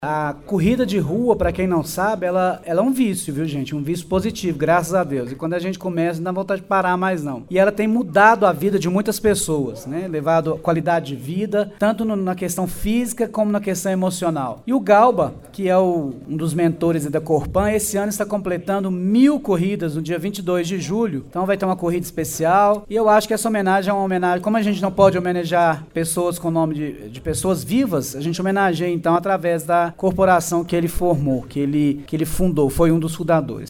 A corrida de rua, para quem não sabe, ela é um vício, viu, gente? Um vício positivo, graças a Deus. E quando a gente começa, não dá vontade de parar mais, não. E ela tem mudado a vida de muitas pessoas, né? Levado qualidade de vida, tanto na questão física como na questão emocional. E o Galba, que é um dos mentores da Corpan, esse ano está completando 1000 corridas no dia 22 de julho. Então vai ter uma corrida especial. E eu acho que essa homenagem é uma homenagem. Como a gente não pode homenagear pessoas com nome de pessoas vivas, a gente homenageia, então, através da corporação que ele formou, que ele fundou, foi um dos fundadores.